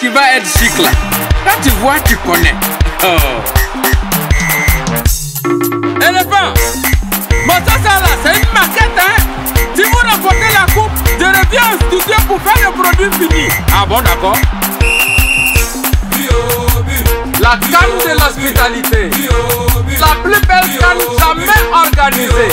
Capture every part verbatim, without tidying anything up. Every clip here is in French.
qui va être chic là. Quand tu vois, tu connais. Oh. Éléphant, bon ça, ça là, c'est une maquette, hein. Si vous remportez la coupe, je reviens au studio pour faire le produit fini. Ah bon, d'accord. La canne de l'hospitalité, la plus belle canne jamais organisée.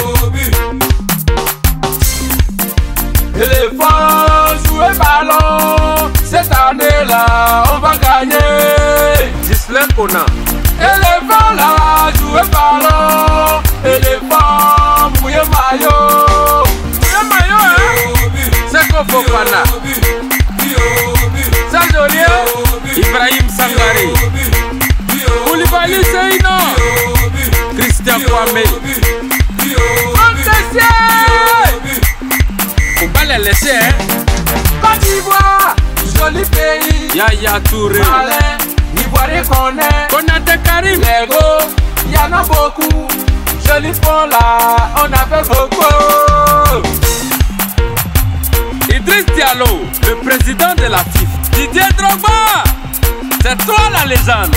Éléphant, jouez ballon, cette année-là, on va gagner. Gislain Kona. Éléphant là, jouez ballon, éléphant, mouillez maillot. Mouillez maillot, hein? C'est Kofofana. C'est joli, Ibrahim Sangare. Koulibaly Seyno. Christian Kwame. Faut pas les laisser, hein. Côte d'Ivoire, joli pays. Yaya Touré. Malin, Ivoirien qu'on est. Konaté Karim. Lego, y'en a beaucoup. Joli fond là, on a fait beaucoup. Idriss Diallo, le président de la F I F. Didier Drogba, c'est toi la légende.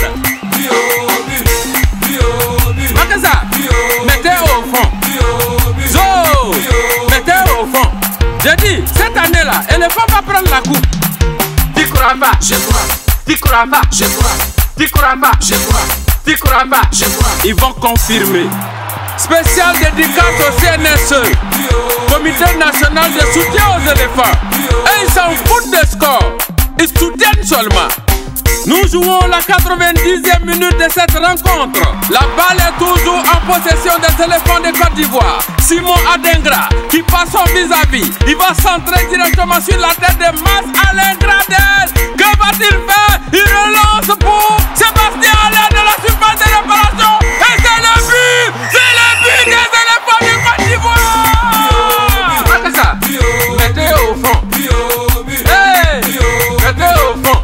Makaza, mettez au fond. Zo, mettez au fond. J'ai dit, cette année-là, Éléphant va prendre la coupe. Tikuraba, je crois. Tikuraba, je crois. Tikuraba, je crois. Tikuraba, je crois. Ils vont confirmer. Spécial dédicace au C N S E, Comité national de soutien aux éléphants. Et ils s'en foutent des scores. Ils soutiennent seulement. Nous jouons la quatre-vingt-dixième minute de cette rencontre. La balle est toujours en possession des éléphants de Côte d'Ivoire. Simon Adengra qui passe son vis-à-vis. Il va centrer directement sur la tête de Mas Alain Gradel. Que va-t-il faire? Il relance pour Sébastien Alain de la surface de réparation. Et c'est le but! C'est le but des éléphants de Côte d'Ivoire! Qu'est-ce que ça? Mettez au fond. Hey! Mettez au fond.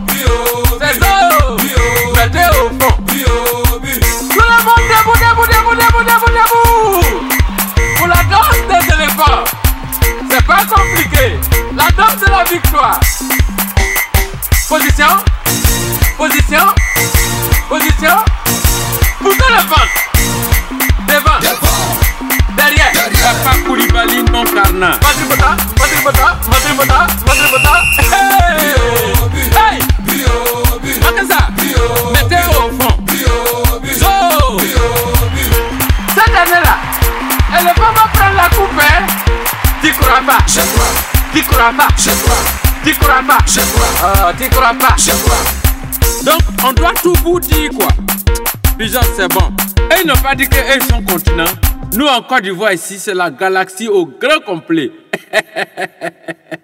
Mettez au fond. Tout le monde debout, debout, debout, debout, debout, debout. Pour la danse des éléphants. C'est pas compliqué. La danse de la victoire. Position. Position. Position. Poussez le ventre. Devant. Derrière. Papa Koulibaly non carnat. Madribota, Madribota, Madribota, Madribota. Hey! Hey! Makaza, mettez au fond. Zo! Cette année-là, Éléphant va prendre la coupe, hein? Tikuraba, je crois. Tikuraba, je crois. Tikuraba, je crois. Ah, Tikuraba, je crois. Donc, on doit tout vous dire, quoi. Pigeon, c'est bon. Et ils n'ont pas dit qu'ils sont continents. Nous, en Côte d'Ivoire, ici, c'est la galaxie au grand complet.